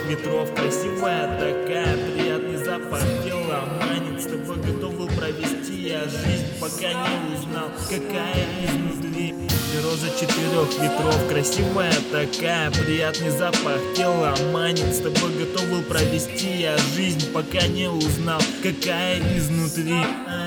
ветров, красивая такая, приятный запах тела манит. С тобой готов был провести я жизнь, пока не узнал, какая изнутри. Ты роза 4 ветров, красивая такая, приятный запах тела манит. С тобой готов был провести я жизнь, пока не узнал, какая изнутри.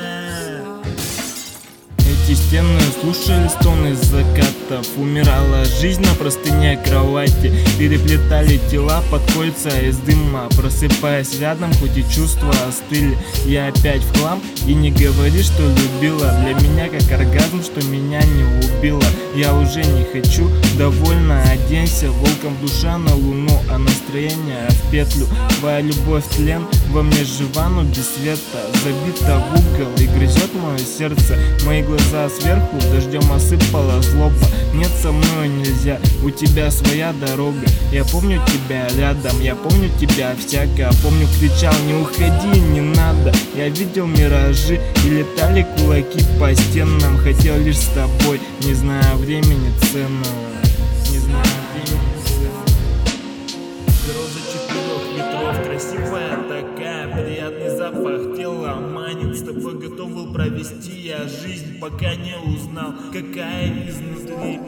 Эти стены слушали стоны закатов. Умирала жизнь на простыне кровати. Переплетали тела под кольца из дыма. Просыпаясь рядом, хоть и чувства остыли. Я опять в хлам, и не говори, что любила. Для меня как оргазм, что меня не убило. Я уже не хочу, довольно оденься. Волком душа на луну, а настроение в петлю. Твоя любовь тлен, во мне жива, но без света. Забита в угол и грызет мое сердце. Мои глаза сверху дождем осыпала злоба. Нет, со мной нельзя, у тебя своя дорога. Я помню тебя рядом, я помню тебя всяко. Помню, кричал, не уходи, не надо. Я видел миражи и летали кулаки по стенам. Хотел лишь с тобой, не зная времени цену. Не знаю времени цену. Роза 4 ветров, красивая такая, приятный запах тела манит. С тобой готов был провести я жизнь, пока не узнал, какая изнутри.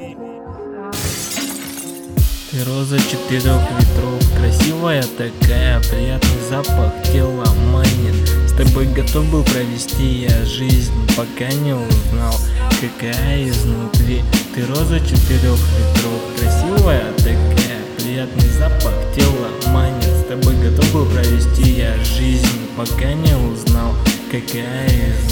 Ты роза 4 ветров, красивая такая, приятный запах тела манит. С тобой готов был провести я жизнь, пока не узнал, какая изнутри. Ты роза 4 ветров, красивая такая, приятный запах тела манит. С тобой готов был провести я жизнь, пока не узнал, какая изнутри.